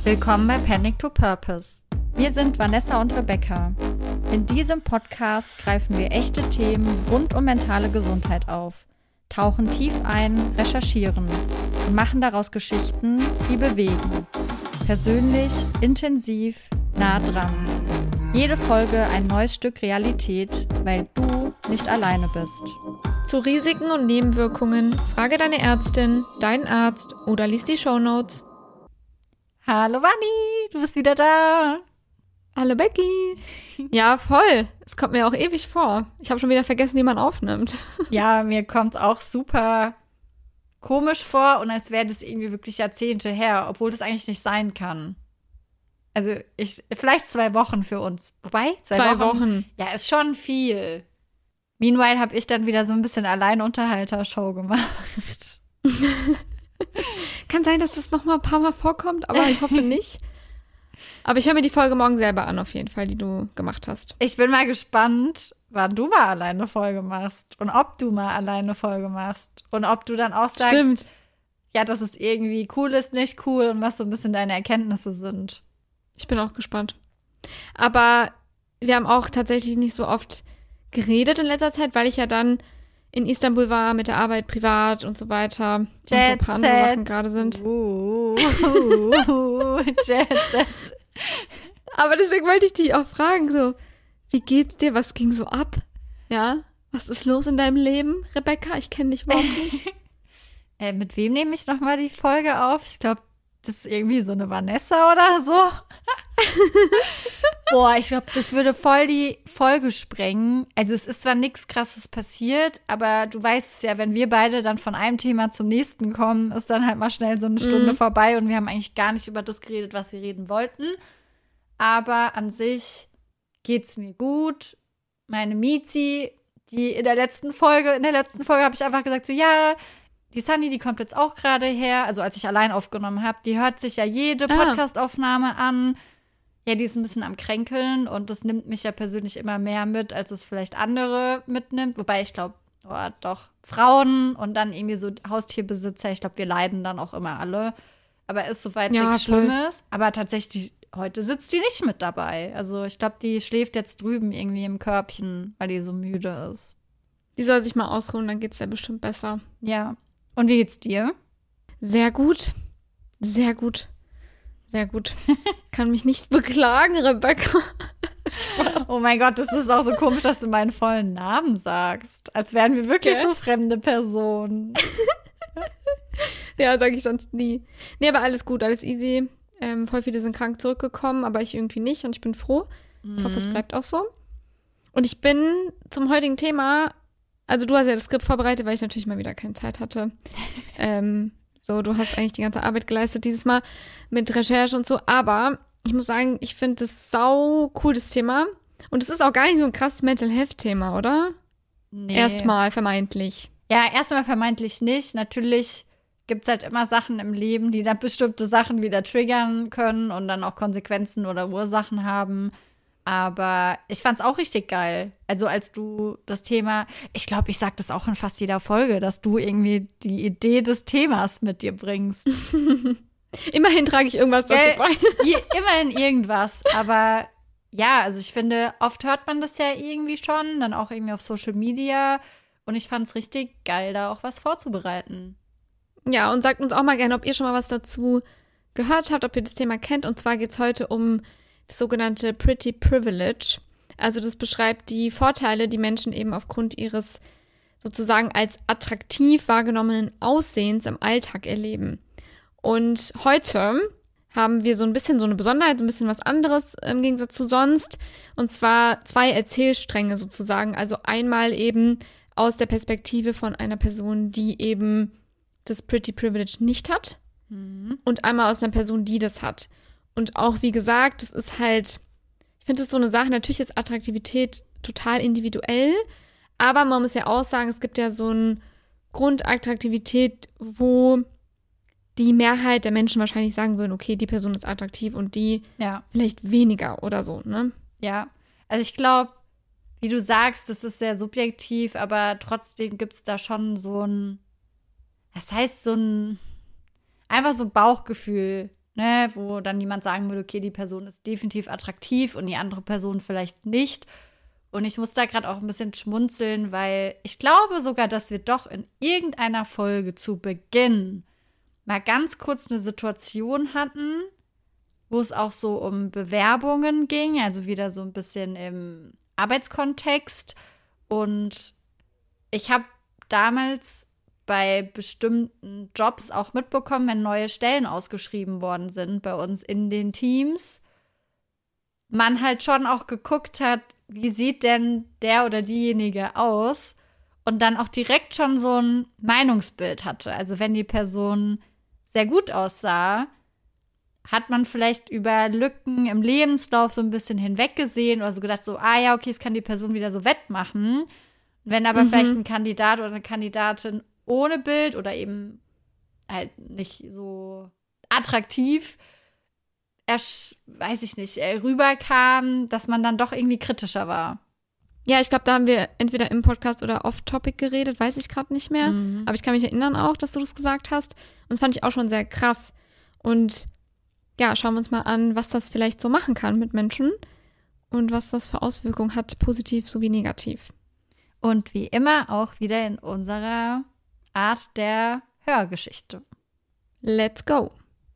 Willkommen bei Panic to Purpose. Wir sind Vanessa und Rebecca. In diesem Podcast greifen wir echte Themen rund um mentale Gesundheit auf, tauchen tief ein, recherchieren und machen daraus Geschichten, die bewegen. Persönlich, intensiv, nah dran. Jede Folge ein neues Stück Realität, weil du nicht alleine bist. Zu Risiken und Nebenwirkungen frage deine Ärztin, deinen Arzt oder lies die Shownotes. Hallo Vanni, du bist wieder da. Hallo Becky. Ja, voll. Es kommt mir auch ewig vor. Ich habe schon wieder vergessen, wie man aufnimmt. Ja, mir kommt auch super komisch vor und als wäre das irgendwie wirklich Jahrzehnte her, obwohl das eigentlich nicht sein kann. Also vielleicht 2 Wochen für uns. Wobei, 2 Wochen. Ja, ist schon viel. Meanwhile habe ich dann wieder so ein bisschen Alleinunterhalter-Show gemacht. Kann sein, dass das noch mal ein paar Mal vorkommt, aber ich hoffe nicht. Aber ich höre mir die Folge morgen selber an, auf jeden Fall, die du gemacht hast. Ich bin mal gespannt, wann du mal alleine eine Folge machst und ob du mal alleine eine Folge machst und ob du dann auch sagst, Stimmt. Ja, dass es irgendwie cool ist, nicht cool und was so ein bisschen deine Erkenntnisse sind. Ich bin auch gespannt. Aber wir haben auch tatsächlich nicht so oft geredet in letzter Zeit, weil ich ja dann in Istanbul war mit der Arbeit privat und so weiter. Und so ein paar andere Sachen gerade sind. Jet Set. Aber deswegen wollte ich dich auch fragen, so, wie geht's dir? Was ging so ab? Ja? Was ist los in deinem Leben, Rebecca? Ich kenne dich überhaupt nicht. Mit wem nehme ich nochmal die Folge auf? Ich glaube, das ist irgendwie so eine Vanessa oder so. Boah, ich glaube, das würde voll die Folge sprengen. Also es ist zwar nichts Krasses passiert, aber du weißt es ja, wenn wir beide dann von einem Thema zum nächsten kommen, ist dann halt mal schnell so eine Stunde vorbei und wir haben eigentlich gar nicht über das geredet, was wir reden wollten. Aber an sich geht's mir gut. Meine Miezi, in der letzten Folge habe ich einfach gesagt so, ja, die Sunny, die kommt jetzt auch gerade her, also als ich allein aufgenommen habe, die hört sich ja jede Podcastaufnahme an. Ja, die ist ein bisschen am Kränkeln und das nimmt mich ja persönlich immer mehr mit, als es vielleicht andere mitnimmt. Wobei ich glaube, doch, Frauen und dann irgendwie so Haustierbesitzer, ich glaube, wir leiden dann auch immer alle. Aber ist soweit nichts Schlimmes. Aber tatsächlich, heute sitzt die nicht mit dabei. Also ich glaube, die schläft jetzt drüben irgendwie im Körbchen, weil die so müde ist. Die soll sich mal ausruhen, dann geht's ja bestimmt besser. Ja. Und wie geht's dir? Sehr gut. Sehr gut. Sehr gut. Kann mich nicht beklagen, Rebecca. Oh mein Gott, das ist auch so komisch, dass du meinen vollen Namen sagst. Als wären wir wirklich so fremde Personen. Ja, sage ich sonst nie. Nee, aber alles gut, alles easy. Voll viele sind krank zurückgekommen, aber ich irgendwie nicht und ich bin froh. Ich hoffe, es bleibt auch so. Und ich bin zum heutigen Thema, also du hast ja das Skript vorbereitet, weil ich natürlich mal wieder keine Zeit hatte. So, du hast eigentlich die ganze Arbeit geleistet dieses Mal mit Recherche und so. Aber ich muss sagen, ich finde das sau cool, das Thema. Und es ist auch gar nicht so ein krasses Mental Health-Thema, oder? Nee. Erstmal vermeintlich. Ja, erstmal vermeintlich nicht. Natürlich gibt es halt immer Sachen im Leben, die dann bestimmte Sachen wieder triggern können und dann auch Konsequenzen oder Ursachen haben. Aber ich fand's auch richtig geil. Also als du das Thema, ich glaube, ich sag das auch in fast jeder Folge, dass du irgendwie die Idee des Themas mit dir bringst. Immerhin trage ich irgendwas dazu bei. Immerhin irgendwas. Aber ja, also ich finde, oft hört man das ja irgendwie schon, dann auch irgendwie auf Social Media. Und ich fand's richtig geil, da auch was vorzubereiten. Ja, und sagt uns auch mal gerne, ob ihr schon mal was dazu gehört habt, ob ihr das Thema kennt. Und zwar geht's heute um das sogenannte Pretty Privilege. Also das beschreibt die Vorteile, die Menschen eben aufgrund ihres sozusagen als attraktiv wahrgenommenen Aussehens im Alltag erleben. Und heute haben wir so ein bisschen so eine Besonderheit, so ein bisschen was anderes im Gegensatz zu sonst. Und zwar 2 Erzählstränge sozusagen. Also einmal eben aus der Perspektive von einer Person, die eben das Pretty Privilege nicht hat. Und einmal aus einer Person, die das hat. Und auch, wie gesagt, das ist halt, ich finde das so eine Sache, natürlich ist Attraktivität total individuell, aber man muss ja auch sagen, es gibt ja so eine Grundattraktivität, wo die Mehrheit der Menschen wahrscheinlich sagen würden, okay, die Person ist attraktiv und die vielleicht weniger oder so, ne? Ja, also ich glaube, wie du sagst, das ist sehr subjektiv, aber trotzdem gibt es da schon so ein, das heißt so ein, einfach so ein Bauchgefühl. ne, wo dann jemand sagen würde, okay, die Person ist definitiv attraktiv und die andere Person vielleicht nicht. Und ich muss da gerade auch ein bisschen schmunzeln, weil ich glaube sogar, dass wir doch in irgendeiner Folge zu Beginn mal ganz kurz eine Situation hatten, wo es auch so um Bewerbungen ging, also wieder so ein bisschen im Arbeitskontext. Und ich habe damals bei bestimmten Jobs auch mitbekommen, wenn neue Stellen ausgeschrieben worden sind bei uns in den Teams, man halt schon auch geguckt hat, wie sieht denn der oder diejenige aus und dann auch direkt schon so ein Meinungsbild hatte. Also wenn die Person sehr gut aussah, hat man vielleicht über Lücken im Lebenslauf so ein bisschen hinweggesehen oder so gedacht, so, ja, okay, das kann die Person wieder so wettmachen. Wenn aber vielleicht ein Kandidat oder eine Kandidatin ohne Bild oder eben halt nicht so attraktiv, weiß ich nicht, rüberkam, dass man dann doch irgendwie kritischer war. Ja, ich glaube, da haben wir entweder im Podcast oder off-topic geredet, weiß ich gerade nicht mehr. Aber ich kann mich erinnern auch, dass du das gesagt hast. Und das fand ich auch schon sehr krass. Und ja, schauen wir uns mal an, was das vielleicht so machen kann mit Menschen und was das für Auswirkungen hat, positiv sowie negativ. Und wie immer auch wieder in unserer Art der Hörgeschichte. Let's go!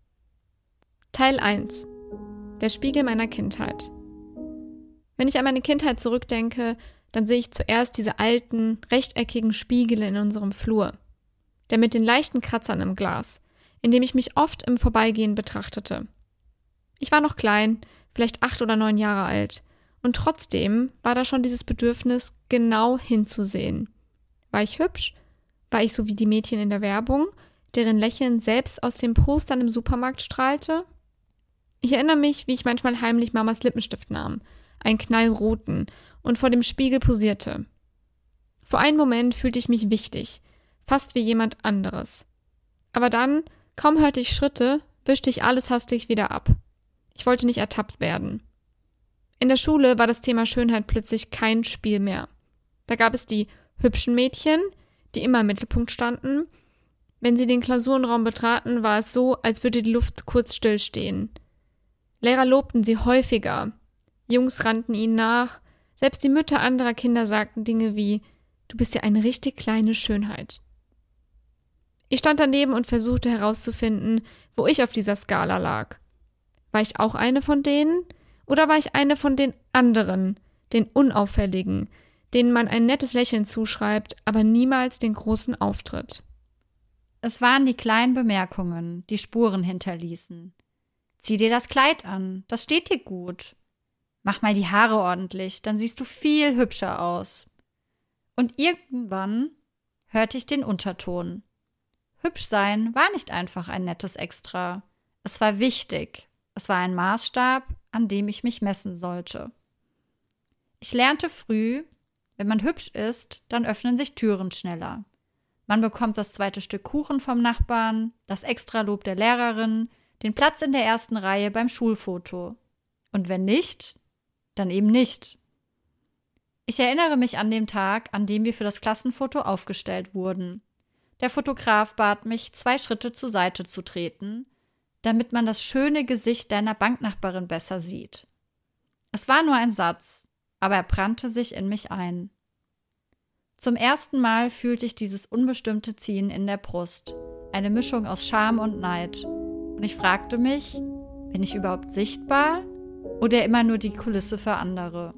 Teil 1. Der Spiegel meiner Kindheit. Wenn ich an meine Kindheit zurückdenke, dann sehe ich zuerst diese alten, rechteckigen Spiegel in unserem Flur. Der mit den leichten Kratzern im Glas, in dem ich mich oft im Vorbeigehen betrachtete. Ich war noch klein, vielleicht 8 oder 9 Jahre alt. Und trotzdem war da schon dieses Bedürfnis, genau hinzusehen. War ich hübsch? War ich so wie die Mädchen in der Werbung, deren Lächeln selbst aus den Postern im Supermarkt strahlte? Ich erinnere mich, wie ich manchmal heimlich Mamas Lippenstift nahm, einen knallroten, und vor dem Spiegel posierte. Vor einem Moment fühlte ich mich wichtig, fast wie jemand anderes. Aber dann, kaum hörte ich Schritte, wischte ich alles hastig wieder ab. Ich wollte nicht ertappt werden. In der Schule war das Thema Schönheit plötzlich kein Spiel mehr. Da gab es die hübschen Mädchen, die immer im Mittelpunkt standen. Wenn sie den Klausurenraum betraten, war es so, als würde die Luft kurz stillstehen. Lehrer lobten sie häufiger. Jungs rannten ihnen nach. Selbst die Mütter anderer Kinder sagten Dinge wie: Du bist ja eine richtig kleine Schönheit. Ich stand daneben und versuchte herauszufinden, wo ich auf dieser Skala lag. War ich auch eine von denen? Oder war ich eine von den anderen, den Unauffälligen, denen man ein nettes Lächeln zuschreibt, aber niemals den großen Auftritt? Es waren die kleinen Bemerkungen, die Spuren hinterließen. Zieh dir das Kleid an, das steht dir gut. Mach mal die Haare ordentlich, dann siehst du viel hübscher aus. Und irgendwann hörte ich den Unterton. Hübsch sein war nicht einfach ein nettes Extra. Es war wichtig. Es war ein Maßstab, an dem ich mich messen sollte. Ich lernte früh, wenn man hübsch ist, dann öffnen sich Türen schneller. Man bekommt das zweite Stück Kuchen vom Nachbarn, das Extralob der Lehrerin, den Platz in der ersten Reihe beim Schulfoto. Und wenn nicht, dann eben nicht. Ich erinnere mich an den Tag, an dem wir für das Klassenfoto aufgestellt wurden. Der Fotograf bat mich, 2 Schritte zur Seite zu treten, damit man das schöne Gesicht deiner Banknachbarin besser sieht. Es war nur ein Satz, aber er brannte sich in mich ein. Zum ersten Mal fühlte ich dieses unbestimmte Ziehen in der Brust, eine Mischung aus Scham und Neid. Und ich fragte mich, bin ich überhaupt sichtbar oder immer nur die Kulisse für andere?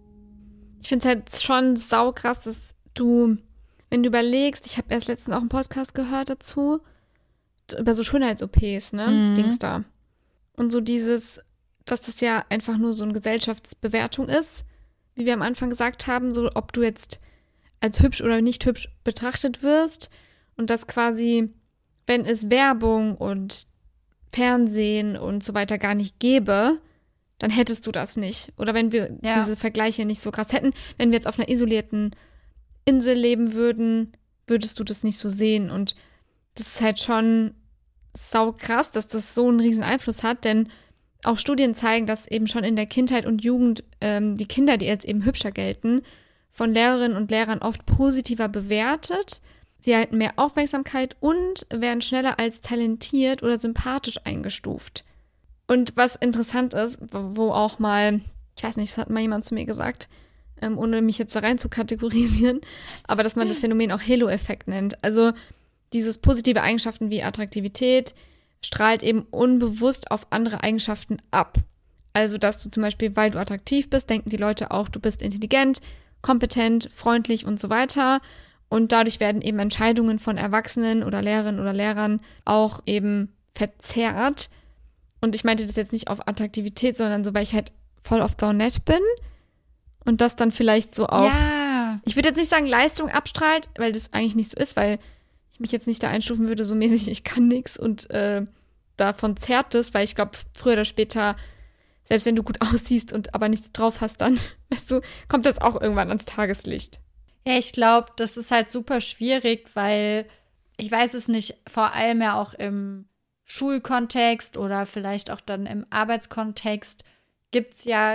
Ich finde es halt schon saukrass, dass du, wenn du überlegst, ich habe erst letztens auch einen Podcast gehört dazu, über so Schönheits-OPs, ne, ging's da. Und so dieses, dass das ja einfach nur so eine Gesellschaftsbewertung ist, wie wir am Anfang gesagt haben, so ob du jetzt als hübsch oder nicht hübsch betrachtet wirst und dass quasi, wenn es Werbung und Fernsehen und so weiter gar nicht gäbe, dann hättest du das nicht. Oder wenn wir diese Vergleiche nicht so krass hätten, wenn wir jetzt auf einer isolierten Insel leben würden, würdest du das nicht so sehen. Und das ist halt schon saukrass, dass das so einen riesen Einfluss hat, denn auch Studien zeigen, dass eben schon in der Kindheit und Jugend die Kinder, die jetzt eben hübscher gelten, von Lehrerinnen und Lehrern oft positiver bewertet. Sie erhalten mehr Aufmerksamkeit und werden schneller als talentiert oder sympathisch eingestuft. Und was interessant ist, wo auch mal, ich weiß nicht, das hat mal jemand zu mir gesagt, ohne mich jetzt da rein zu kategorisieren, aber dass man das Phänomen auch Halo-Effekt nennt. Also dieses positive Eigenschaften wie Attraktivität strahlt eben unbewusst auf andere Eigenschaften ab. Also, dass du zum Beispiel, weil du attraktiv bist, denken die Leute auch, du bist intelligent, kompetent, freundlich und so weiter. Und dadurch werden eben Entscheidungen von Erwachsenen oder Lehrerinnen oder Lehrern auch eben verzerrt. Und ich meinte das jetzt nicht auf Attraktivität, sondern so, weil ich halt voll oft so nett bin und das dann vielleicht so auf, ich würde jetzt nicht sagen Leistung abstrahlt, weil das eigentlich nicht so ist, weil ich mich jetzt nicht da einstufen würde, so mäßig, ich kann nichts und davon zerrt es, weil ich glaube, früher oder später, selbst wenn du gut aussiehst und aber nichts drauf hast, dann, weißt du, kommt das auch irgendwann ans Tageslicht. Ja, ich glaube, das ist halt super schwierig, weil ich weiß es nicht, vor allem ja auch im Schulkontext oder vielleicht auch dann im Arbeitskontext gibt's ja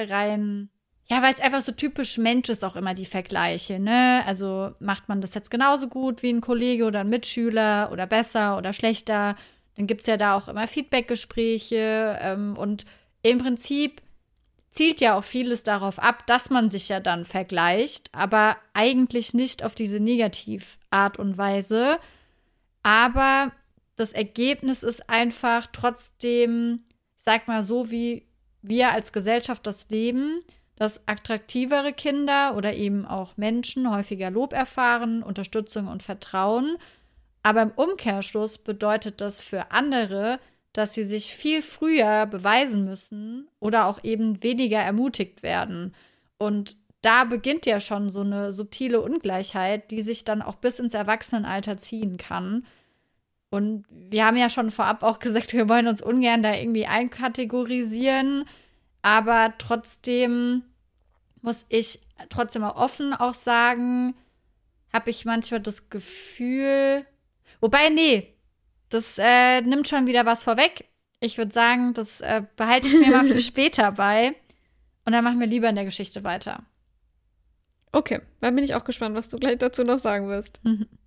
weil es einfach so typisch Mensch ist, auch immer die Vergleiche, ne? Also macht man das jetzt genauso gut wie ein Kollege oder ein Mitschüler oder besser oder schlechter? Dann gibt's ja da auch immer Feedbackgespräche und im Prinzip zielt ja auch vieles darauf ab, dass man sich ja dann vergleicht, aber eigentlich nicht auf diese Negativart und Weise. Aber das Ergebnis ist einfach trotzdem, sag mal so, wie wir als Gesellschaft das leben, dass attraktivere Kinder oder eben auch Menschen häufiger Lob erfahren, Unterstützung und Vertrauen. Aber im Umkehrschluss bedeutet das für andere, dass sie sich viel früher beweisen müssen oder auch eben weniger ermutigt werden. Und da beginnt ja schon so eine subtile Ungleichheit, die sich dann auch bis ins Erwachsenenalter ziehen kann. Und wir haben ja schon vorab auch gesagt, wir wollen uns ungern da irgendwie einkategorisieren, aber trotzdem muss ich trotzdem auch offen auch sagen, habe ich manchmal das Gefühl, wobei, nee, das nimmt schon wieder was vorweg. Ich würde sagen, das behalte ich mir mal für später bei. Und dann machen wir lieber in der Geschichte weiter. Okay, dann bin ich auch gespannt, was du gleich dazu noch sagen wirst.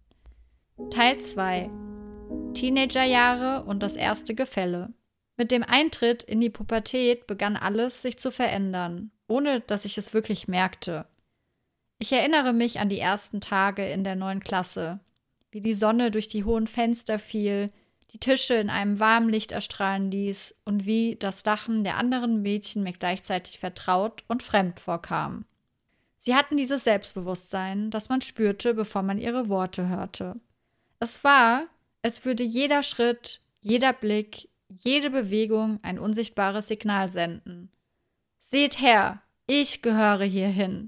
Teil 2. Teenagerjahre und das erste Gefälle. Mit dem Eintritt in die Pubertät begann alles sich zu verändern, ohne dass ich es wirklich merkte. Ich erinnere mich an die ersten Tage in der 9. Klasse. Wie die Sonne durch die hohen Fenster fiel, die Tische in einem warmen Licht erstrahlen ließ und wie das Lachen der anderen Mädchen mir gleichzeitig vertraut und fremd vorkam. Sie hatten dieses Selbstbewusstsein, das man spürte, bevor man ihre Worte hörte. Es war, als würde jeder Schritt, jeder Blick, jede Bewegung ein unsichtbares Signal senden. Seht her, ich gehöre hierhin.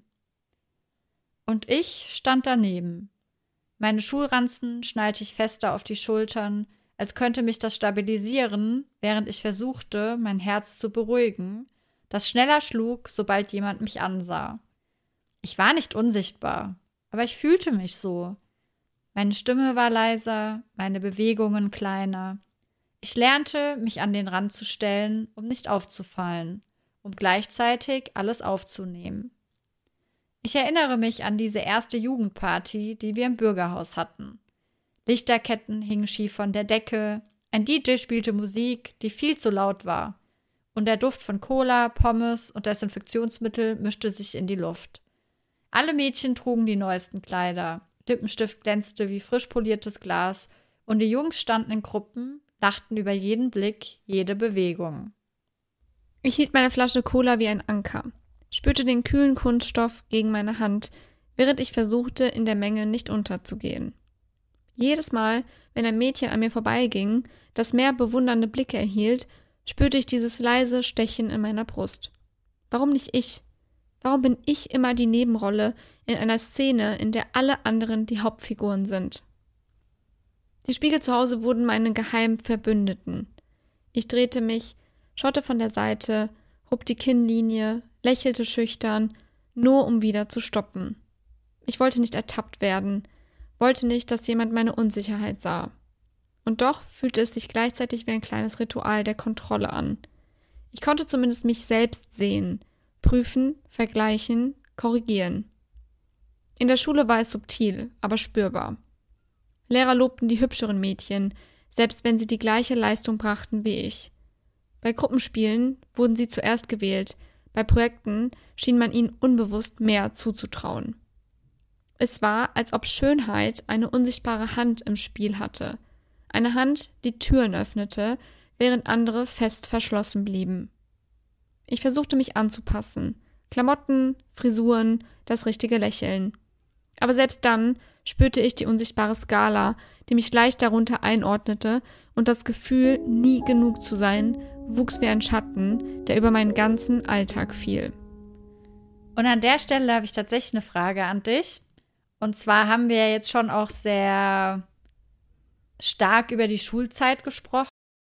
Und ich stand daneben. Meine Schulranzen schnallte ich fester auf die Schultern, als könnte mich das stabilisieren, während ich versuchte, mein Herz zu beruhigen, das schneller schlug, sobald jemand mich ansah. Ich war nicht unsichtbar, aber ich fühlte mich so. Meine Stimme war leiser, meine Bewegungen kleiner. Ich lernte, mich an den Rand zu stellen, um nicht aufzufallen, um gleichzeitig alles aufzunehmen. Ich erinnere mich an diese erste Jugendparty, die wir im Bürgerhaus hatten. Lichterketten hingen schief von der Decke, ein DJ spielte Musik, die viel zu laut war, und der Duft von Cola, Pommes und Desinfektionsmittel mischte sich in die Luft. Alle Mädchen trugen die neuesten Kleider, Lippenstift glänzte wie frisch poliertes Glas, und die Jungs standen in Gruppen, lachten über jeden Blick, jede Bewegung. Ich hielt meine Flasche Cola wie ein Anker, spürte den kühlen Kunststoff gegen meine Hand, während ich versuchte, in der Menge nicht unterzugehen. Jedes Mal, wenn ein Mädchen an mir vorbeiging, das mehr bewundernde Blicke erhielt, spürte ich dieses leise Stechen in meiner Brust. Warum nicht ich? Warum bin ich immer die Nebenrolle in einer Szene, in der alle anderen die Hauptfiguren sind? Die Spiegel zu Hause wurden meine geheimen Verbündeten. Ich drehte mich, schaute von der Seite, hob die Kinnlinie, lächelte schüchtern, nur um wieder zu stoppen. Ich wollte nicht ertappt werden, wollte nicht, dass jemand meine Unsicherheit sah. Und doch fühlte es sich gleichzeitig wie ein kleines Ritual der Kontrolle an. Ich konnte zumindest mich selbst sehen, prüfen, vergleichen, korrigieren. In der Schule war es subtil, aber spürbar. Lehrer lobten die hübscheren Mädchen, selbst wenn sie die gleiche Leistung brachten wie ich. Bei Gruppenspielen wurden sie zuerst gewählt. Bei Projekten schien man ihnen unbewusst mehr zuzutrauen. Es war, als ob Schönheit eine unsichtbare Hand im Spiel hatte. Eine Hand, die Türen öffnete, während andere fest verschlossen blieben. Ich versuchte mich anzupassen. Klamotten, Frisuren, das richtige Lächeln. Aber selbst dann spürte ich die unsichtbare Skala, die mich leicht darunter einordnete, und das Gefühl, nie genug zu sein, wuchs wie ein Schatten, der über meinen ganzen Alltag fiel. Und an der Stelle habe ich tatsächlich eine Frage an dich. Und zwar haben wir ja jetzt schon auch sehr stark über die Schulzeit gesprochen.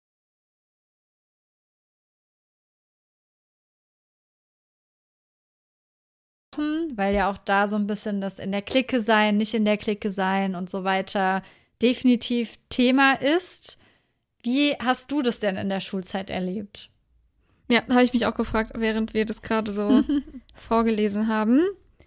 Weil ja auch da so ein bisschen das in der Clique sein, nicht in der Clique sein und so weiter definitiv Thema ist. Wie hast du das denn in der Schulzeit erlebt? Ja, habe ich mich auch gefragt, während wir das gerade so vorgelesen haben.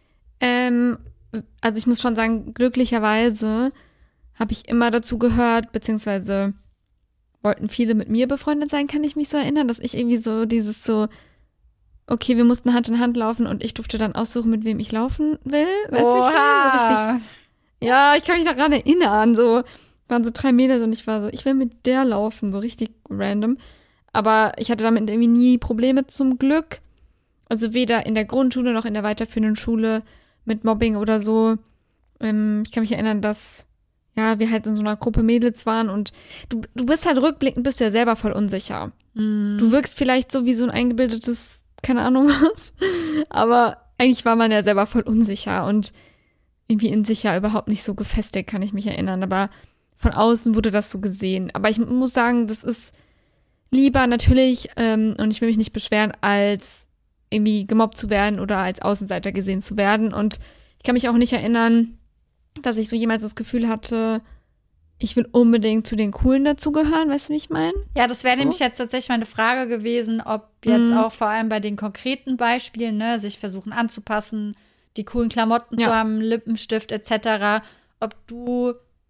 Also ich muss schon sagen, glücklicherweise habe ich immer dazu gehört, beziehungsweise wollten viele mit mir befreundet sein, kann ich mich so erinnern, dass ich irgendwie so dieses so, okay, wir mussten Hand in Hand laufen und ich durfte dann aussuchen, mit wem ich laufen will. Weißt du, wie ich meine? So richtig. Ja, ich kann mich daran erinnern. So waren so 3 Mädels und ich war so, ich will mit der laufen, so richtig random. Aber ich hatte damit irgendwie nie Probleme zum Glück. Also weder in der Grundschule noch in der weiterführenden Schule mit Mobbing oder so. Ich kann mich erinnern, dass ja, wir halt in so einer Gruppe Mädels waren und du bist halt rückblickend, bist du ja selber voll unsicher. Du wirkst vielleicht so wie so ein eingebildetes, keine Ahnung was, aber eigentlich war man ja selber voll unsicher und irgendwie in sich ja überhaupt nicht so gefestigt, kann ich mich erinnern, aber von außen wurde das so gesehen. Aber ich muss sagen, das ist lieber natürlich, und ich will mich nicht beschweren, als irgendwie gemobbt zu werden oder als Außenseiter gesehen zu werden. Und ich kann mich auch nicht erinnern, dass ich so jemals das Gefühl hatte, ich will unbedingt zu den Coolen dazugehören, weißt du, wie ich meine? Ja, das wäre nämlich jetzt tatsächlich meine Frage gewesen, ob jetzt auch vor allem bei den konkreten Beispielen, ne, sich versuchen anzupassen, die coolen Klamotten zu haben, Lippenstift etc., ob du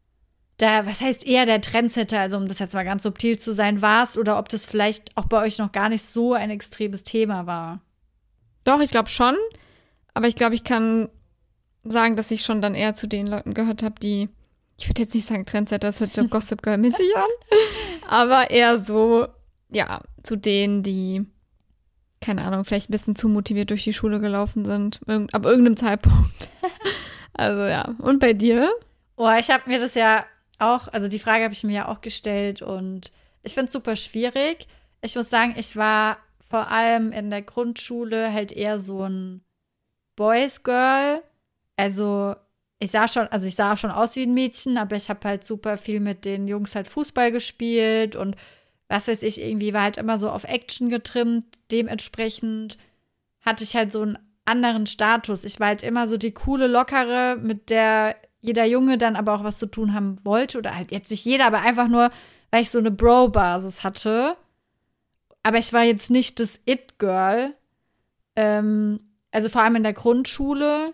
da, was heißt eher der Trendsetter, also um das jetzt mal ganz subtil zu sein, warst oder ob das vielleicht auch bei euch noch gar nicht so ein extremes Thema war. Doch, ich glaube schon, aber ich glaube, ich kann sagen, dass ich schon dann eher zu den Leuten gehört habe, die, ich würde jetzt nicht sagen Trendsetter, das hört sich auch Gossip Girl-mäßig an, aber eher so, ja, zu denen, die, keine Ahnung, vielleicht ein bisschen zu motiviert durch die Schule gelaufen sind, ab irgendeinem Zeitpunkt. Also ja, und bei dir? Oh, ich habe mir das ja auch, also die Frage habe ich mir ja auch gestellt und ich finde es super schwierig. Ich muss sagen, ich war vor allem in der Grundschule halt eher so ein Boys Girl. Also ich sah auch schon aus wie ein Mädchen, aber ich habe halt super viel mit den Jungs halt Fußball gespielt und was weiß ich, irgendwie war halt immer so auf Action getrimmt. Dementsprechend hatte ich halt so einen anderen Status. Ich war halt immer so die coole, lockere, mit der jeder Junge dann aber auch was zu tun haben wollte. Oder halt jetzt nicht jeder, aber einfach nur, weil ich so eine Bro-Basis hatte. Aber ich war jetzt nicht das It-Girl. Also vor allem in der Grundschule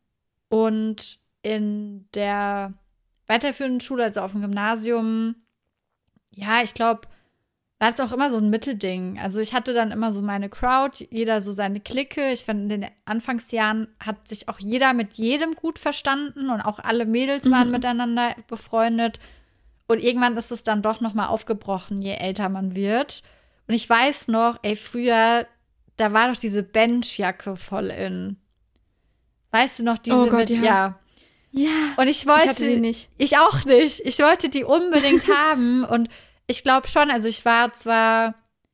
und in der weiterführenden Schule, also auf dem Gymnasium. Ja, ich glaube, war es auch immer so ein Mittelding. Also ich hatte dann immer so meine Crowd, jeder so seine Clique. Ich finde, in den Anfangsjahren hat sich auch jeder mit jedem gut verstanden und auch alle Mädels waren miteinander befreundet. Und irgendwann ist es dann doch noch mal aufgebrochen, je älter man wird. Und ich weiß noch, ey, früher, da war doch diese Benchjacke voll in. Weißt du noch, diese oh Gott, ja. Und ich hatte die nicht. Ich auch nicht. Ich wollte die unbedingt haben und ich glaube schon, also ich war zwar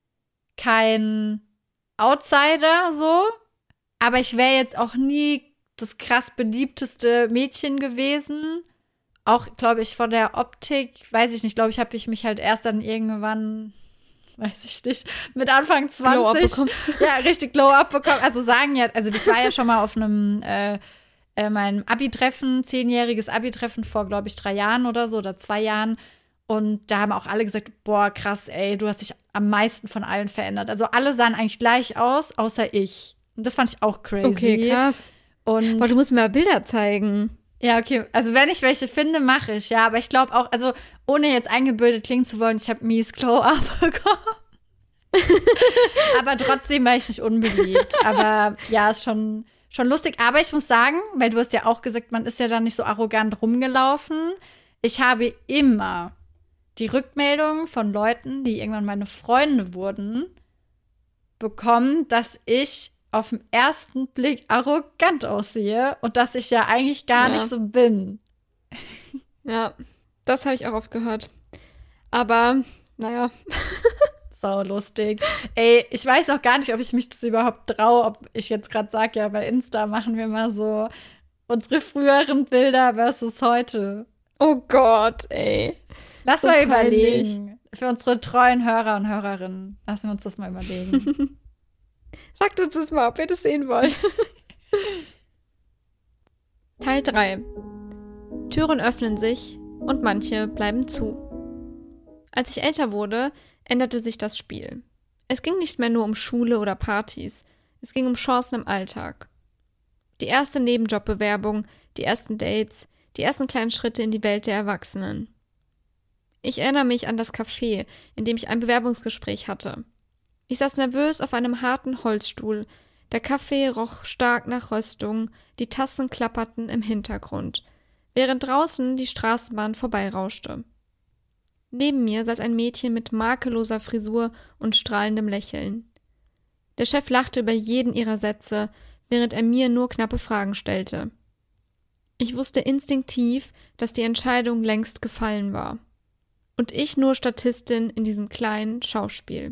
kein Outsider so, aber ich wäre jetzt auch nie das krass beliebteste Mädchen gewesen. Auch, glaube ich, von der Optik, weiß ich nicht, glaube ich, habe ich mich halt erst dann irgendwann, weiß ich nicht, mit Anfang 20 Glow-up bekommen. Ja, richtig Glow-up bekommen. Also sagen ja, also ich war ja schon mal auf einem meinem Abi-Treffen, 10-jähriges Abi-Treffen vor, glaube ich, 3 Jahren oder so oder 2 Jahren. Und da haben auch alle gesagt, boah, krass, ey, du hast dich am meisten von allen verändert. Also alle sahen eigentlich gleich aus, außer ich. Und das fand ich auch crazy. Okay, krass. Und boah, du musst mir mal Bilder zeigen. Ja, okay. Also wenn ich welche finde, mache ich, ja. Aber ich glaube auch, also ohne jetzt eingebildet klingen zu wollen, ich habe mies Glow-up bekommen. Aber trotzdem war ich nicht unbeliebt. Aber ja, ist schon lustig. Aber ich muss sagen, weil du hast ja auch gesagt, man ist ja da nicht so arrogant rumgelaufen. Ich habe immer die Rückmeldung von Leuten, die irgendwann meine Freunde wurden, bekommen, dass ich auf den ersten Blick arrogant aussehe und dass ich ja eigentlich gar nicht so bin. Ja, das habe ich auch oft gehört. Aber, naja. Sau lustig. Ey, ich weiß auch gar nicht, ob ich mich das überhaupt traue, ob ich jetzt gerade sage, ja, bei Insta machen wir mal so unsere früheren Bilder versus heute. Oh Gott, ey. Lass mal überlegen. Für unsere treuen Hörer und Hörerinnen. Lassen wir uns das mal überlegen. Sagt uns das mal, ob ihr das sehen wollt. Teil 3. Türen öffnen sich und manche bleiben zu. Als ich älter wurde, änderte sich das Spiel. Es ging nicht mehr nur um Schule oder Partys. Es ging um Chancen im Alltag. Die erste Nebenjobbewerbung, die ersten Dates, die ersten kleinen Schritte in die Welt der Erwachsenen. Ich erinnere mich an das Café, in dem ich ein Bewerbungsgespräch hatte. Ich saß nervös auf einem harten Holzstuhl. Der Kaffee roch stark nach Röstung, die Tassen klapperten im Hintergrund, während draußen die Straßenbahn vorbeirauschte. Neben mir saß ein Mädchen mit makelloser Frisur und strahlendem Lächeln. Der Chef lachte über jeden ihrer Sätze, während er mir nur knappe Fragen stellte. Ich wusste instinktiv, dass die Entscheidung längst gefallen war. Und ich nur Statistin in diesem kleinen Schauspiel.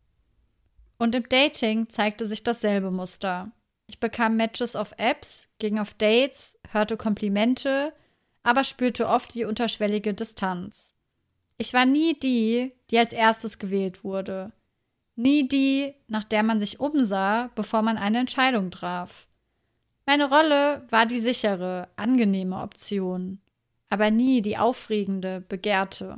Und im Dating zeigte sich dasselbe Muster. Ich bekam Matches auf Apps, ging auf Dates, hörte Komplimente, aber spürte oft die unterschwellige Distanz. Ich war nie die, die als erstes gewählt wurde. Nie die, nach der man sich umsah, bevor man eine Entscheidung traf. Meine Rolle war die sichere, angenehme Option, aber nie die aufregende, begehrte.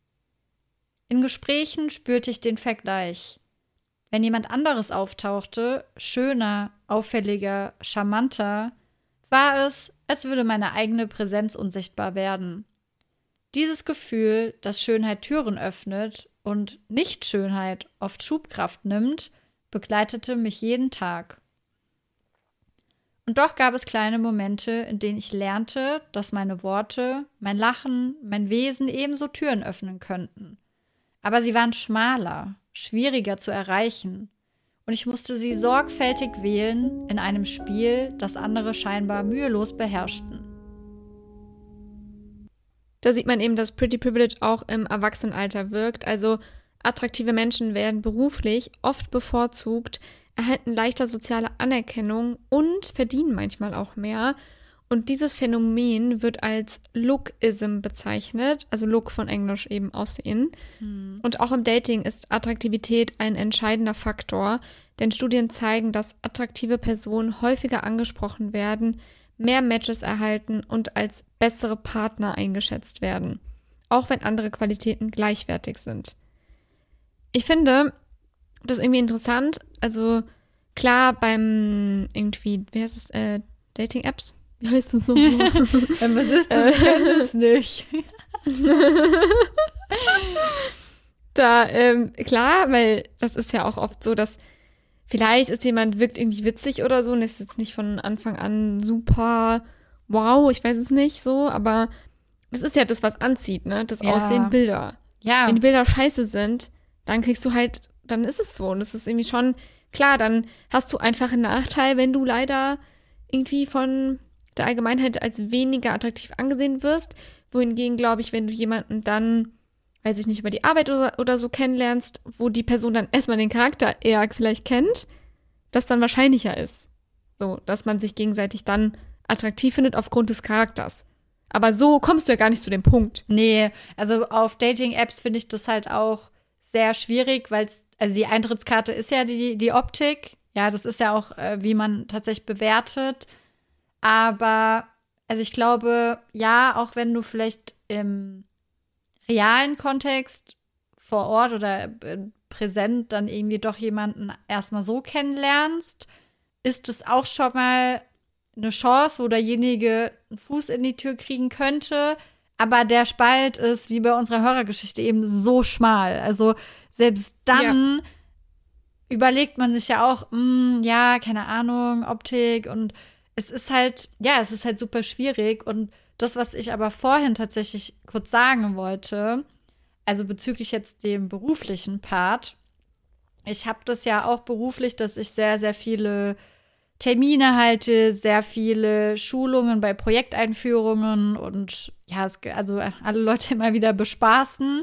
In Gesprächen spürte ich den Vergleich. Wenn jemand anderes auftauchte, schöner, auffälliger, charmanter, war es, als würde meine eigene Präsenz unsichtbar werden. Dieses Gefühl, dass Schönheit Türen öffnet und Nicht-Schönheit oft Schubkraft nimmt, begleitete mich jeden Tag. Und doch gab es kleine Momente, in denen ich lernte, dass meine Worte, mein Lachen, mein Wesen ebenso Türen öffnen könnten. Aber sie waren schmaler, schwieriger zu erreichen, und ich musste sie sorgfältig wählen in einem Spiel, das andere scheinbar mühelos beherrschten. Da sieht man eben, dass Pretty Privilege auch im Erwachsenenalter wirkt. Also attraktive Menschen werden beruflich oft bevorzugt, erhalten leichter soziale Anerkennung und verdienen manchmal auch mehr. Und dieses Phänomen wird als Lookism bezeichnet, also Look von Englisch eben Aussehen. Und auch im Dating ist Attraktivität ein entscheidender Faktor, denn Studien zeigen, dass attraktive Personen häufiger angesprochen werden, mehr Matches erhalten und als bessere Partner eingeschätzt werden, auch wenn andere Qualitäten gleichwertig sind. Ich finde das irgendwie interessant, also klar beim irgendwie, wie heißt es, Dating-Apps? Wie heißt das so? Was ist das? Ich kenne es nicht. Da, klar, weil das ist ja auch oft so, dass vielleicht ist jemand, wirkt irgendwie witzig oder so und ist jetzt nicht von Anfang an super, wow, ich weiß es nicht so, aber das ist ja das, was anzieht, ne? Das Aussehen, Bilder. Ja. Wenn die Bilder scheiße sind, dann kriegst du halt, dann ist es so. Und das ist irgendwie schon, klar, dann hast du einfach einen Nachteil, wenn du leider irgendwie von der Allgemeinheit als weniger attraktiv angesehen wirst. Wohingegen, glaube ich, wenn du jemanden dann, weiß ich nicht, über die Arbeit oder so kennenlernst, wo die Person dann erstmal den Charakter eher vielleicht kennt, das dann wahrscheinlicher ist. So, dass man sich gegenseitig dann attraktiv findet aufgrund des Charakters. Aber so kommst du ja gar nicht zu dem Punkt. Nee, also auf Dating-Apps finde ich das halt auch sehr schwierig, weil also die Eintrittskarte ist ja die Optik. Ja, das ist ja auch, wie man tatsächlich bewertet. Aber, also ich glaube, ja, auch wenn du vielleicht im realen Kontext vor Ort oder präsent dann irgendwie doch jemanden erstmal so kennenlernst, ist es auch schon mal eine Chance, wo derjenige einen Fuß in die Tür kriegen könnte. Aber der Spalt ist, wie bei unserer Hörergeschichte, eben so schmal. Also selbst dann überlegt man sich ja auch, ja, keine Ahnung, Optik und es ist halt super schwierig und das, was ich aber vorhin tatsächlich kurz sagen wollte, also bezüglich jetzt dem beruflichen Part, ich habe das ja auch beruflich, dass ich sehr, sehr viele Termine halte, sehr viele Schulungen bei Projekteinführungen und ja, also alle Leute immer wieder bespaßen.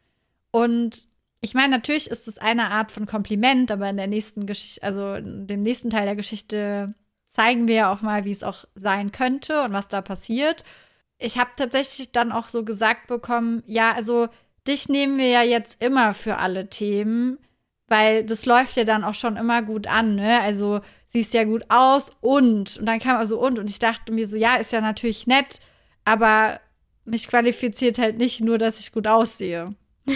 Und ich meine, natürlich ist es eine Art von Kompliment, aber in der nächsten Geschichte, also in dem nächsten Teil der Geschichte zeigen wir ja auch mal, wie es auch sein könnte und was da passiert. Ich habe tatsächlich dann auch so gesagt bekommen, ja, also dich nehmen wir ja jetzt immer für alle Themen, weil das läuft ja dann auch schon immer gut an, ne? Also siehst ja gut aus und dann kam also und ich dachte mir so, ja, ist ja natürlich nett, aber mich qualifiziert halt nicht nur, dass ich gut aussehe.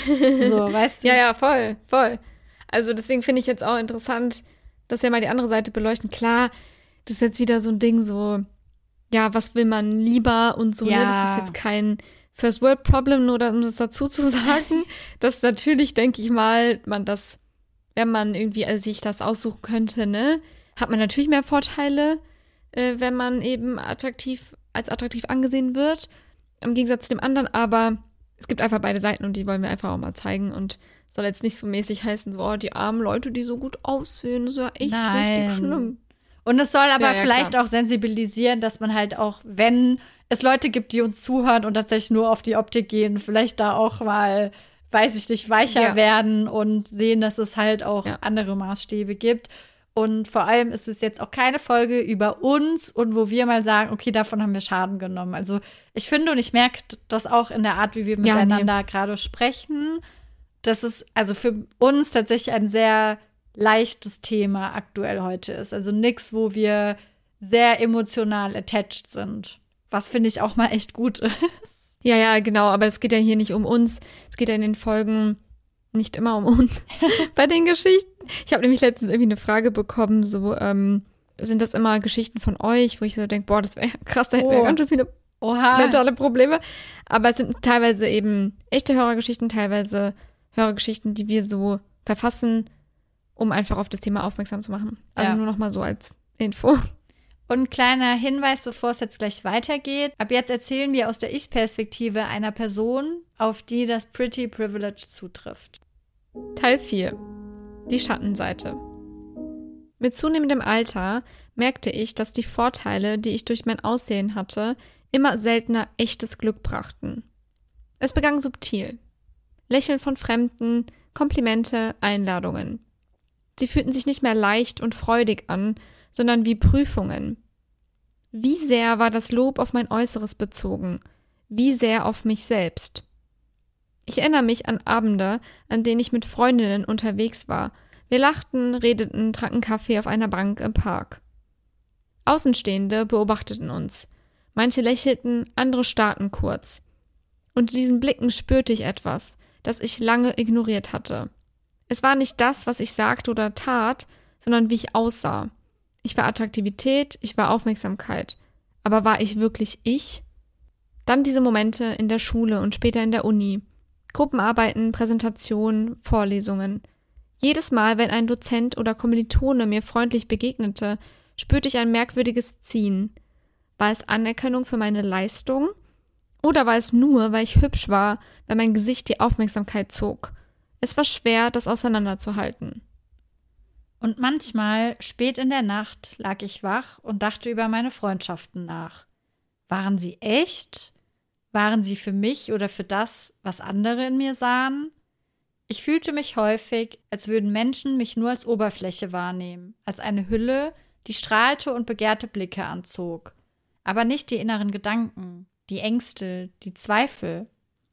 So, weißt du? Ja, voll, voll. Also deswegen finde ich jetzt auch interessant, dass wir mal die andere Seite beleuchten. Klar, das ist jetzt wieder so ein Ding, so, ja, was will man lieber und so, Ja. ne? Das ist jetzt kein First World Problem, nur um das dazu zu sagen, dass natürlich, denke ich mal, man das, wenn man irgendwie sich das aussuchen könnte, ne, hat man natürlich mehr Vorteile, wenn man eben attraktiv angesehen wird, im Gegensatz zu dem anderen, aber es gibt einfach beide Seiten und die wollen wir einfach auch mal zeigen und soll jetzt nicht so mäßig heißen, so, oh, die armen Leute, die so gut aussehen, das ist ja echt richtig schlimm. Und es soll aber Ja, vielleicht klar. auch sensibilisieren, dass man halt auch, wenn es Leute gibt, die uns zuhören und tatsächlich nur auf die Optik gehen, vielleicht da auch mal, weiß ich nicht, weicher werden und sehen, dass es halt auch andere Maßstäbe gibt. Und vor allem ist es jetzt auch keine Folge über uns und wo wir mal sagen, okay, davon haben wir Schaden genommen. Also ich finde und ich merke das auch in der Art, wie wir miteinander gerade sprechen, dass es also für uns tatsächlich ein sehr leichtes Thema aktuell heute ist. Also nichts, wo wir sehr emotional attached sind. Was finde ich auch mal echt gut ist. Ja, genau, aber es geht ja hier nicht um uns. Es geht ja in den Folgen nicht immer um uns. Bei den Geschichten. Ich habe nämlich letztens irgendwie eine Frage bekommen, so, sind das immer Geschichten von euch, wo ich so denke, boah, das wäre krass, da hätten wir ganz schön viele mentale Probleme. Aber es sind teilweise eben echte Hörergeschichten, teilweise Hörergeschichten, die wir so verfassen, um einfach auf das Thema aufmerksam zu machen. Also nur noch mal so als Info. Und kleiner Hinweis, bevor es jetzt gleich weitergeht. Ab jetzt erzählen wir aus der Ich-Perspektive einer Person, auf die das Pretty Privilege zutrifft. Teil 4. Die Schattenseite. Mit zunehmendem Alter merkte ich, dass die Vorteile, die ich durch mein Aussehen hatte, immer seltener echtes Glück brachten. Es begann subtil. Lächeln von Fremden, Komplimente, Einladungen. Sie fühlten sich nicht mehr leicht und freudig an, sondern wie Prüfungen. Wie sehr war das Lob auf mein Äußeres bezogen? Wie sehr auf mich selbst? Ich erinnere mich an Abende, an denen ich mit Freundinnen unterwegs war. Wir lachten, redeten, tranken Kaffee auf einer Bank im Park. Außenstehende beobachteten uns. Manche lächelten, andere starrten kurz. Unter diesen Blicken spürte ich etwas, das ich lange ignoriert hatte. Es war nicht das, was ich sagte oder tat, sondern wie ich aussah. Ich war Attraktivität, ich war Aufmerksamkeit. Aber war ich wirklich ich? Dann diese Momente in der Schule und später in der Uni. Gruppenarbeiten, Präsentationen, Vorlesungen. Jedes Mal, wenn ein Dozent oder Kommilitone mir freundlich begegnete, spürte ich ein merkwürdiges Ziehen. War es Anerkennung für meine Leistung? Oder war es nur, weil ich hübsch war, weil mein Gesicht die Aufmerksamkeit zog? Es war schwer, das auseinanderzuhalten. Und manchmal, spät in der Nacht, lag ich wach und dachte über meine Freundschaften nach. Waren sie echt? Waren sie für mich oder für das, was andere in mir sahen? Ich fühlte mich häufig, als würden Menschen mich nur als Oberfläche wahrnehmen, als eine Hülle, die strahlte und begehrte Blicke anzog. Aber nicht die inneren Gedanken, die Ängste, die Zweifel.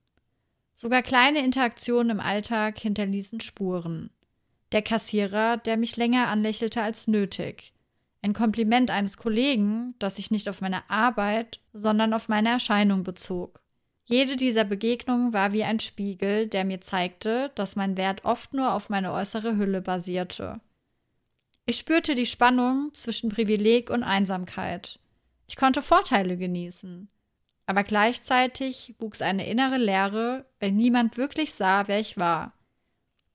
Sogar kleine Interaktionen im Alltag hinterließen Spuren. Der Kassierer, der mich länger anlächelte als nötig. Ein Kompliment eines Kollegen, das sich nicht auf meine Arbeit, sondern auf meine Erscheinung bezog. Jede dieser Begegnungen war wie ein Spiegel, der mir zeigte, dass mein Wert oft nur auf meine äußere Hülle basierte. Ich spürte die Spannung zwischen Privileg und Einsamkeit. Ich konnte Vorteile genießen. Aber gleichzeitig wuchs eine innere Leere, weil niemand wirklich sah, wer ich war.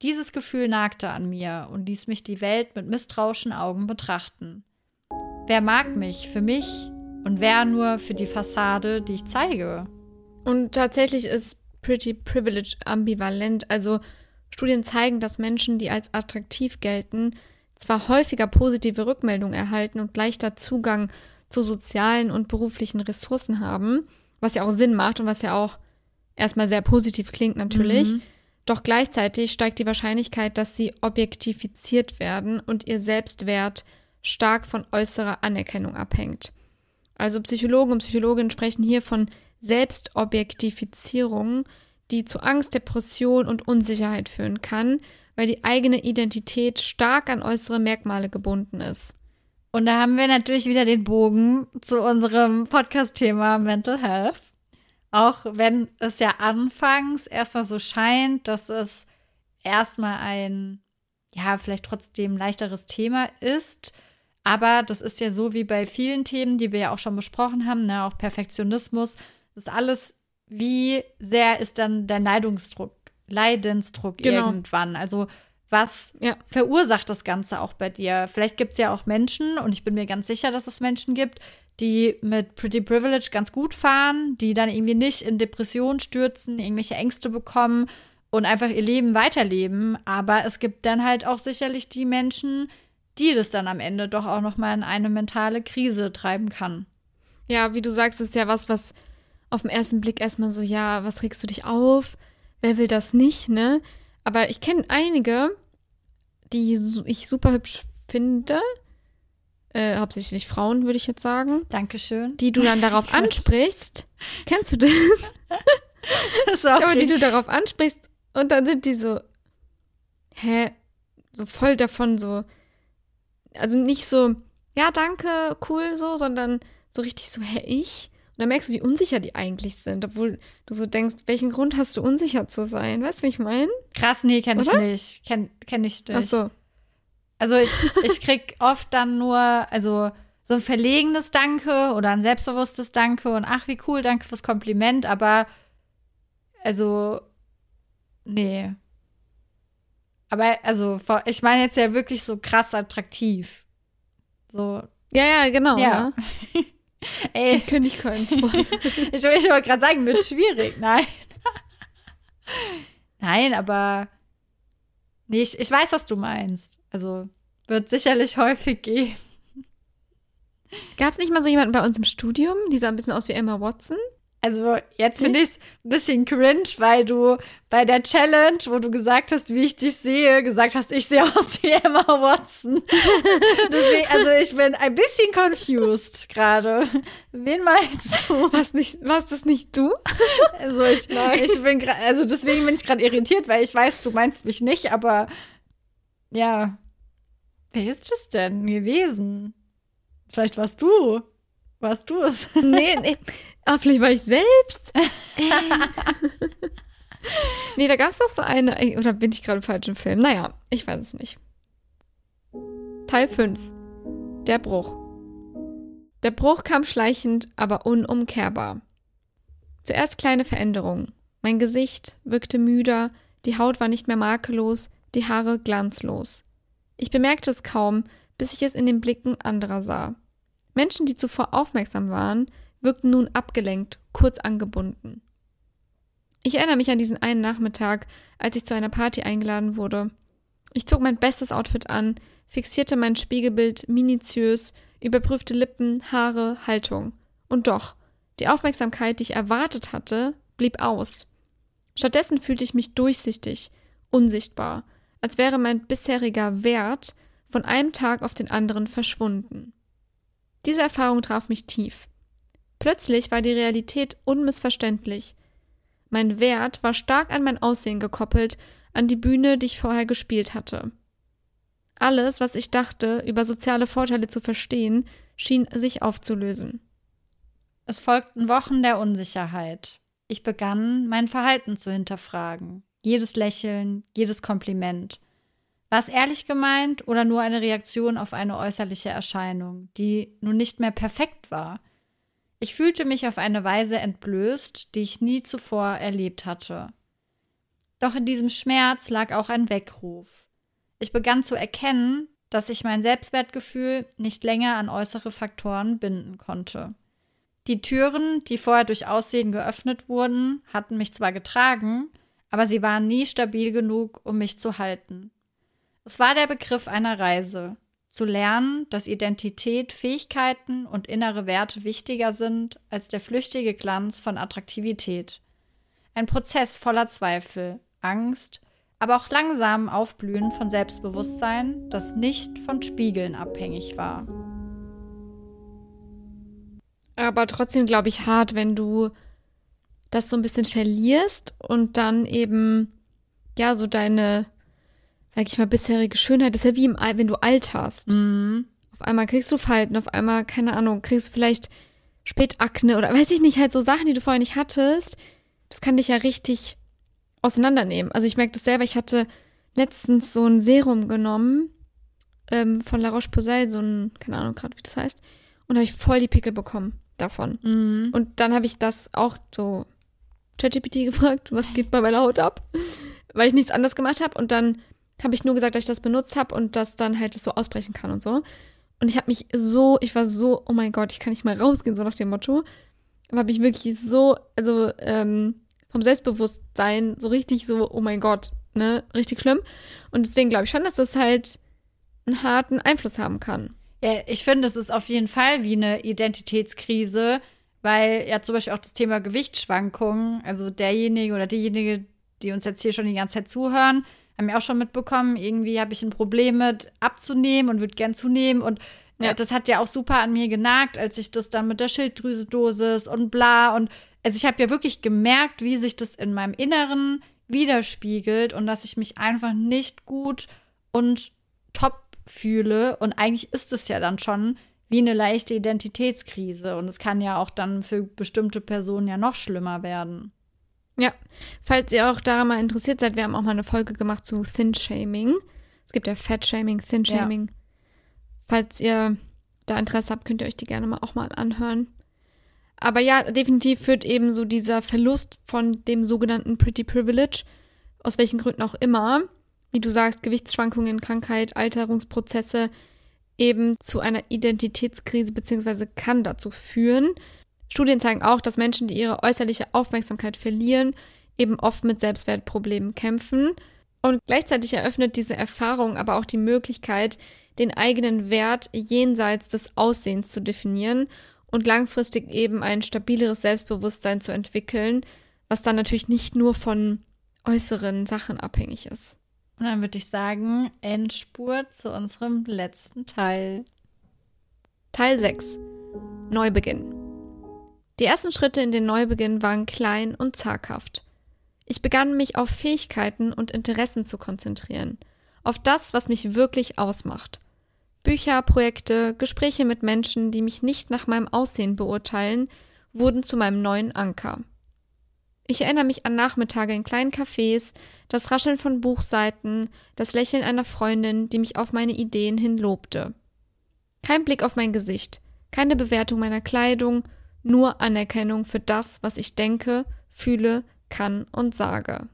Dieses Gefühl nagte an mir und ließ mich die Welt mit misstrauischen Augen betrachten. Wer mag mich für mich und wer nur für die Fassade, die ich zeige? Und tatsächlich ist Pretty Privilege ambivalent. Also Studien zeigen, dass Menschen, die als attraktiv gelten, zwar häufiger positive Rückmeldungen erhalten und leichter Zugang zu sozialen und beruflichen Ressourcen haben, was ja auch Sinn macht und was ja auch erstmal sehr positiv klingt natürlich. Doch gleichzeitig steigt die Wahrscheinlichkeit, dass sie objektifiziert werden und ihr Selbstwert stark von äußerer Anerkennung abhängt. Also Psychologen und Psychologinnen sprechen hier von Selbstobjektifizierung, die zu Angst, Depression und Unsicherheit führen kann, weil die eigene Identität stark an äußere Merkmale gebunden ist. Und da haben wir natürlich wieder den Bogen zu unserem Podcast-Thema Mental Health. Auch wenn es ja anfangs erstmal so scheint, dass es erstmal ein, ja, vielleicht trotzdem leichteres Thema ist. Aber das ist ja so wie bei vielen Themen, die wir ja auch schon besprochen haben, ne, auch Perfektionismus. Das ist alles, wie sehr ist dann der Leidensdruck irgendwann? Also was verursacht das Ganze auch bei dir? Vielleicht gibt es ja auch Menschen, und ich bin mir ganz sicher, dass es Menschen gibt, die mit Pretty Privilege ganz gut fahren, die dann irgendwie nicht in Depressionen stürzen, irgendwelche Ängste bekommen und einfach ihr Leben weiterleben. Aber es gibt dann halt auch sicherlich die Menschen, die das dann am Ende doch auch noch mal in eine mentale Krise treiben kann. Ja, wie du sagst, ist ja was auf den ersten Blick erstmal so, ja, was regst du dich auf? Wer will das nicht, ne? Aber ich kenne einige, die ich super hübsch finde, hauptsächlich Frauen, würde ich jetzt sagen. Dankeschön. Die du dann darauf ansprichst. Kennst du das? Aber die du darauf ansprichst und dann sind die so, so voll davon so, also nicht so, ja, danke, cool, so, sondern so richtig so, ich? Und dann merkst du, wie unsicher die eigentlich sind, obwohl du so denkst, welchen Grund hast du, unsicher zu sein? Weißt du, wie ich meine? Krass, nee, kenn ich nicht. Kenn ich nicht. Ach so. Also ich krieg oft dann nur, also so ein verlegenes Danke oder ein selbstbewusstes Danke und ach, wie cool, danke fürs Kompliment, aber also, nee. Aber also, ich meine jetzt ja wirklich so krass attraktiv. So. Ja, genau. Ja. Ey. König Köln. Ich wollte gerade sagen, wird schwierig. Nein. Nein, aber nee, ich weiß, was du meinst. Also, wird sicherlich häufig geben. Gab es nicht mal so jemanden bei uns im Studium, die sah ein bisschen aus wie Emma Watson? Also, jetzt finde ich es ein bisschen cringe, weil du bei der Challenge, wo du gesagt hast, wie ich dich sehe, gesagt hast, ich sehe aus wie Emma Watson. Deswegen, also, ich bin ein bisschen confused gerade. Wen meinst du? Warst das nicht du? Also, ich bin deswegen bin ich gerade irritiert, weil ich weiß, du meinst mich nicht, aber ja. Wer ist das denn gewesen? Vielleicht warst du. Warst du es? Nee. Ah, vielleicht war ich selbst. Nee, da gab es doch so eine. Oder bin ich gerade im falschen Film? Naja, ich weiß es nicht. Teil 5. Der Bruch. Der Bruch kam schleichend, aber unumkehrbar. Zuerst kleine Veränderungen. Mein Gesicht wirkte müder, die Haut war nicht mehr makellos, die Haare glanzlos. Ich bemerkte es kaum, bis ich es in den Blicken anderer sah. Menschen, die zuvor aufmerksam waren, wirkten nun abgelenkt, kurz angebunden. Ich erinnere mich an diesen einen Nachmittag, als ich zu einer Party eingeladen wurde. Ich zog mein bestes Outfit an, fixierte mein Spiegelbild minutiös, überprüfte Lippen, Haare, Haltung. Und doch, die Aufmerksamkeit, die ich erwartet hatte, blieb aus. Stattdessen fühlte ich mich durchsichtig, unsichtbar, als wäre mein bisheriger Wert von einem Tag auf den anderen verschwunden. Diese Erfahrung traf mich tief. Plötzlich war die Realität unmissverständlich. Mein Wert war stark an mein Aussehen gekoppelt, an die Bühne, die ich vorher gespielt hatte. Alles, was ich dachte, über soziale Vorteile zu verstehen, schien sich aufzulösen. Es folgten Wochen der Unsicherheit. Ich begann, mein Verhalten zu hinterfragen. Jedes Lächeln, jedes Kompliment. War es ehrlich gemeint oder nur eine Reaktion auf eine äußerliche Erscheinung, die nun nicht mehr perfekt war? Ich fühlte mich auf eine Weise entblößt, die ich nie zuvor erlebt hatte. Doch in diesem Schmerz lag auch ein Weckruf. Ich begann zu erkennen, dass ich mein Selbstwertgefühl nicht länger an äußere Faktoren binden konnte. Die Türen, die vorher durch Aussehen geöffnet wurden, hatten mich zwar getragen, aber sie waren nie stabil genug, um mich zu halten. Es war der Begriff einer Reise, zu lernen, dass Identität, Fähigkeiten und innere Werte wichtiger sind als der flüchtige Glanz von Attraktivität. Ein Prozess voller Zweifel, Angst, aber auch langsamen Aufblühen von Selbstbewusstsein, das nicht von Spiegeln abhängig war. Aber trotzdem, glaube ich, hart, wenn du das so ein bisschen verlierst und dann eben, ja, so deine, sag ich mal, bisherige Schönheit, das ist ja wie wenn du alterst. Mhm. Auf einmal kriegst du Falten, auf einmal, keine Ahnung, kriegst du vielleicht Spätakne oder weiß ich nicht, halt so Sachen, die du vorher nicht hattest. Das kann dich ja richtig auseinandernehmen. Also ich merke das selber, ich hatte letztens so ein Serum genommen von La Roche-Posay, so ein, keine Ahnung gerade, wie das heißt. Und da habe ich voll die Pickel bekommen davon. Mhm. Und dann habe ich das auch so ChatGPT gefragt, was geht bei meiner Haut ab? Weil ich nichts anderes gemacht habe. Und dann habe ich nur gesagt, dass ich das benutzt habe und dass dann halt das so ausbrechen kann und so. Und ich war so, oh mein Gott, ich kann nicht mehr rausgehen, so nach dem Motto. Aber habe ich wirklich so, also vom Selbstbewusstsein so richtig so, oh mein Gott, ne, richtig schlimm. Und deswegen glaube ich schon, dass das halt einen harten Einfluss haben kann. Ja, ich finde, es ist auf jeden Fall wie eine Identitätskrise, weil ja zum Beispiel auch das Thema Gewichtsschwankungen, also derjenige oder diejenige, die uns jetzt hier schon die ganze Zeit zuhören, haben ja auch schon mitbekommen, irgendwie habe ich ein Problem mit abzunehmen und würde gern zunehmen und das hat ja auch super an mir genagt, als ich das dann mit der Schilddrüsendosis und bla und also ich habe ja wirklich gemerkt, wie sich das in meinem Inneren widerspiegelt und dass ich mich einfach nicht gut und top fühle und eigentlich ist es ja dann schon wie eine leichte Identitätskrise und es kann ja auch dann für bestimmte Personen ja noch schlimmer werden. Ja, falls ihr auch daran mal interessiert seid, wir haben auch mal eine Folge gemacht zu Thin-Shaming. Es gibt ja Fat-Shaming, Thin-Shaming. Ja. Falls ihr da Interesse habt, könnt ihr euch die gerne auch mal anhören. Aber ja, definitiv führt eben so dieser Verlust von dem sogenannten Pretty Privilege, aus welchen Gründen auch immer, wie du sagst, Gewichtsschwankungen, Krankheit, Alterungsprozesse, eben zu einer Identitätskrise beziehungsweise kann dazu führen. Studien zeigen auch, dass Menschen, die ihre äußerliche Aufmerksamkeit verlieren, eben oft mit Selbstwertproblemen kämpfen. Und gleichzeitig eröffnet diese Erfahrung aber auch die Möglichkeit, den eigenen Wert jenseits des Aussehens zu definieren und langfristig eben ein stabileres Selbstbewusstsein zu entwickeln, was dann natürlich nicht nur von äußeren Sachen abhängig ist. Und dann würde ich sagen, Endspurt zu unserem letzten Teil. Teil 6. Neubeginn. Die ersten Schritte in den Neubeginn waren klein und zaghaft. Ich begann mich auf Fähigkeiten und Interessen zu konzentrieren, auf das, was mich wirklich ausmacht. Bücher, Projekte, Gespräche mit Menschen, die mich nicht nach meinem Aussehen beurteilen, wurden zu meinem neuen Anker. Ich erinnere mich an Nachmittage in kleinen Cafés, das Rascheln von Buchseiten, das Lächeln einer Freundin, die mich auf meine Ideen hin lobte. Kein Blick auf mein Gesicht, keine Bewertung meiner Kleidung, nur Anerkennung für das, was ich denke, fühle, kann und sage.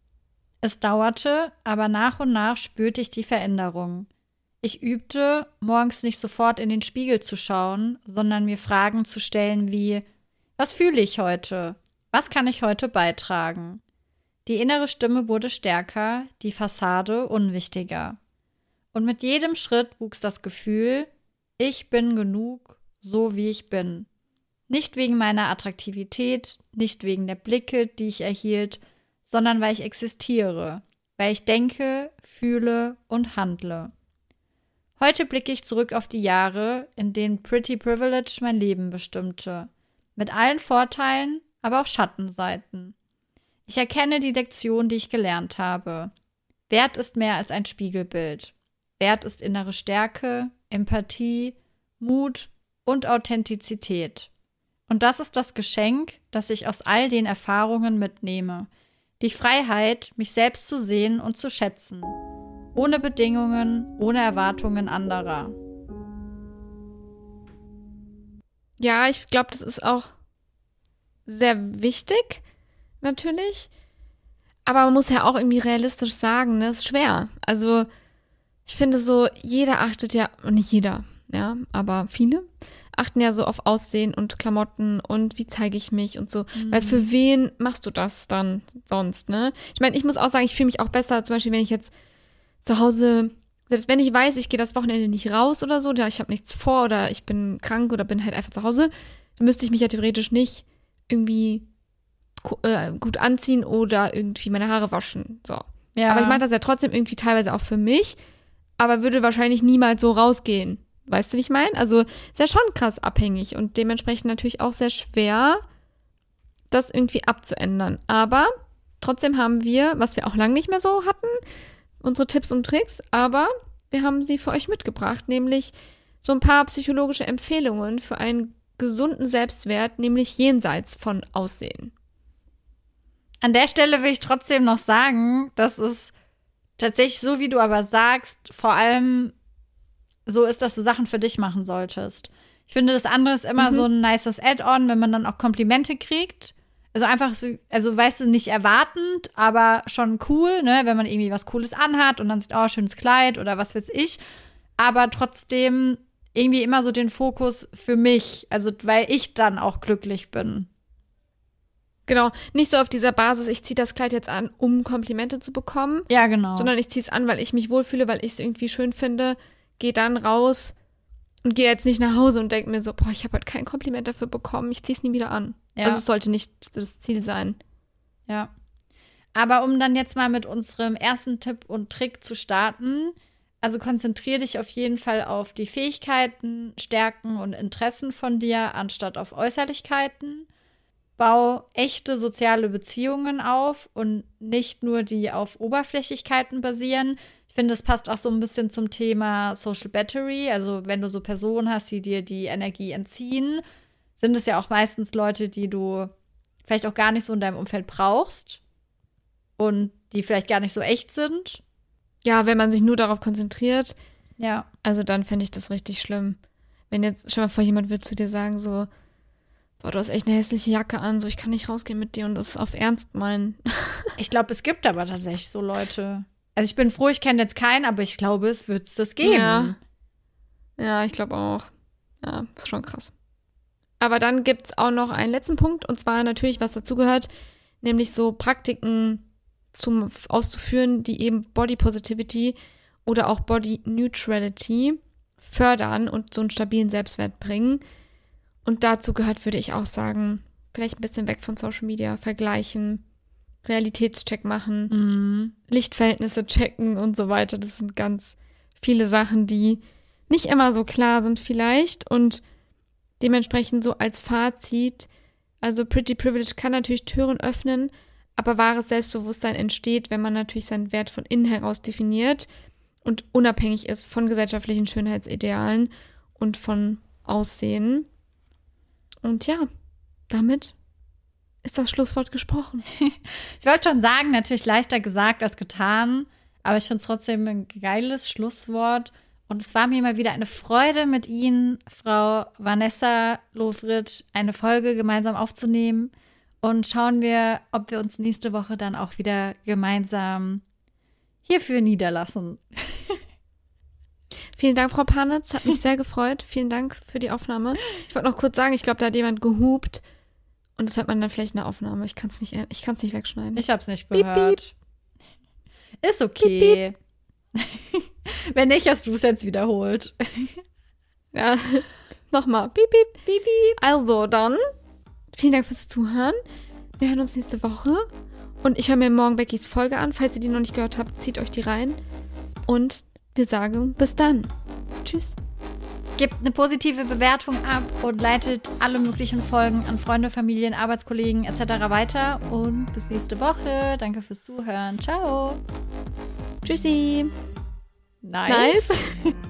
Es dauerte, aber nach und nach spürte ich die Veränderung. Ich übte, morgens nicht sofort in den Spiegel zu schauen, sondern mir Fragen zu stellen wie: Was fühle ich heute? Was kann ich heute beitragen? Die innere Stimme wurde stärker, die Fassade unwichtiger. Und mit jedem Schritt wuchs das Gefühl: Ich bin genug, so wie ich bin. Nicht wegen meiner Attraktivität, nicht wegen der Blicke, die ich erhielt, sondern weil ich existiere, weil ich denke, fühle und handle. Heute blicke ich zurück auf die Jahre, in denen Pretty Privilege mein Leben bestimmte. Mit allen Vorteilen, aber auch Schattenseiten. Ich erkenne die Lektion, die ich gelernt habe. Wert ist mehr als ein Spiegelbild. Wert ist innere Stärke, Empathie, Mut und Authentizität. Und das ist das Geschenk, das ich aus all den Erfahrungen mitnehme. Die Freiheit, mich selbst zu sehen und zu schätzen. Ohne Bedingungen, ohne Erwartungen anderer. Ja, ich glaube, das ist auch sehr wichtig, natürlich. Aber man muss ja auch irgendwie realistisch sagen, ne, ist schwer. Also ich finde so, jeder achtet ja, nicht jeder, ja, aber viele achten ja so auf Aussehen und Klamotten und wie zeige ich mich und so. Weil für wen machst du das dann sonst, ne? Ich meine, ich muss auch sagen, ich fühle mich auch besser, zum Beispiel, wenn ich jetzt zu Hause, selbst wenn ich weiß, ich gehe das Wochenende nicht raus oder so, ja, ich habe nichts vor oder ich bin krank oder bin halt einfach zu Hause, dann müsste ich mich ja theoretisch nicht irgendwie gut anziehen oder irgendwie meine Haare waschen, so. Ja. Aber ich mache das ja trotzdem irgendwie teilweise auch für mich, aber würde wahrscheinlich niemals so rausgehen. Weißt du, wie ich meine? Also ist ja schon krass abhängig und dementsprechend natürlich auch sehr schwer, das irgendwie abzuändern. Aber trotzdem haben wir, was wir auch lange nicht mehr so hatten, unsere Tipps und Tricks, aber wir haben sie für euch mitgebracht, nämlich so ein paar psychologische Empfehlungen für einen gesunden Selbstwert, nämlich jenseits von Aussehen. An der Stelle will ich trotzdem noch sagen, dass es tatsächlich, so wie du aber sagst, vor allem so ist, dass du Sachen für dich machen solltest. Ich finde, das andere ist immer so ein nices Add-on, wenn man dann auch Komplimente kriegt. Also einfach so, also weißt du, nicht erwartend, aber schon cool, ne, wenn man irgendwie was Cooles anhat und dann sieht, oh, schönes Kleid oder was weiß ich. Aber trotzdem irgendwie immer so den Fokus für mich, also weil ich dann auch glücklich bin. Genau, nicht so auf dieser Basis, ich ziehe das Kleid jetzt an, um Komplimente zu bekommen. Ja, genau. Sondern ich ziehe es an, weil ich mich wohlfühle, weil ich es irgendwie schön finde, gehe dann raus und gehe jetzt nicht nach Hause und denke mir so, boah, ich habe halt kein Kompliment dafür bekommen, ich ziehe es nie wieder an. Ja. Also es sollte nicht das Ziel sein. Ja. Aber um dann jetzt mal mit unserem ersten Tipp und Trick zu starten, also konzentriere dich auf jeden Fall auf die Fähigkeiten, Stärken und Interessen von dir, anstatt auf Äußerlichkeiten. Bau echte soziale Beziehungen auf und nicht nur die auf Oberflächlichkeiten basieren. Ich finde, das passt auch so ein bisschen zum Thema Social Battery. Also wenn du so Personen hast, die dir die Energie entziehen, sind es ja auch meistens Leute, die du vielleicht auch gar nicht so in deinem Umfeld brauchst und die vielleicht gar nicht so echt sind. Ja, wenn man sich nur darauf konzentriert, Ja. also dann fände ich das richtig schlimm. Wenn jetzt, stell mal vor, jemand würde zu dir sagen so, boah, du hast echt eine hässliche Jacke an, so ich kann nicht rausgehen mit dir und das auf Ernst meinen. Ich glaube, es gibt aber tatsächlich so Leute. Also ich bin froh, ich kenne jetzt keinen, aber ich glaube, es wird es das geben. Ja, ich glaube auch. Ja, ist schon krass. Aber dann gibt es auch noch einen letzten Punkt, und zwar natürlich, was dazugehört, nämlich so Praktiken auszuführen, die eben Body Positivity oder auch Body Neutrality fördern und so einen stabilen Selbstwert bringen. Und dazu gehört, würde ich auch sagen, vielleicht ein bisschen weg von Social Media, vergleichen, Realitätscheck machen, Lichtverhältnisse checken und so weiter. Das sind ganz viele Sachen, die nicht immer so klar sind vielleicht und dementsprechend so als Fazit, also Pretty Privilege kann natürlich Türen öffnen, aber wahres Selbstbewusstsein entsteht, wenn man natürlich seinen Wert von innen heraus definiert und unabhängig ist von gesellschaftlichen Schönheitsidealen und von Aussehen. Und ja, damit ist das Schlusswort gesprochen. Ich wollte schon sagen, natürlich leichter gesagt als getan, aber ich finde es trotzdem ein geiles Schlusswort. Und es war mir mal wieder eine Freude, mit Ihnen, Frau Vanessa Lofritt, eine Folge gemeinsam aufzunehmen. Und schauen wir, ob wir uns nächste Woche dann auch wieder gemeinsam hierfür niederlassen. Vielen Dank, Frau Panitz. Hat mich sehr gefreut. Vielen Dank für die Aufnahme. Ich wollte noch kurz sagen, ich glaube, da hat jemand gehupt. Und das hört man dann vielleicht in der Aufnahme. Ich kann es nicht wegschneiden. Ich habe es nicht gehört. Piep, piep. Ist okay. Piep, piep. Wenn nicht, hast du es jetzt wiederholt. Ja, nochmal. Piep, piep. Piep, piep. Also dann, vielen Dank fürs Zuhören. Wir hören uns nächste Woche. Und ich höre mir morgen Beckys Folge an. Falls ihr die noch nicht gehört habt, zieht euch die rein. Und wir sagen bis dann. Tschüss. Gebt eine positive Bewertung ab und leitet alle möglichen Folgen an Freunde, Familien, Arbeitskollegen etc. weiter. Und bis nächste Woche. Danke fürs Zuhören. Ciao. Tschüssi. Nice.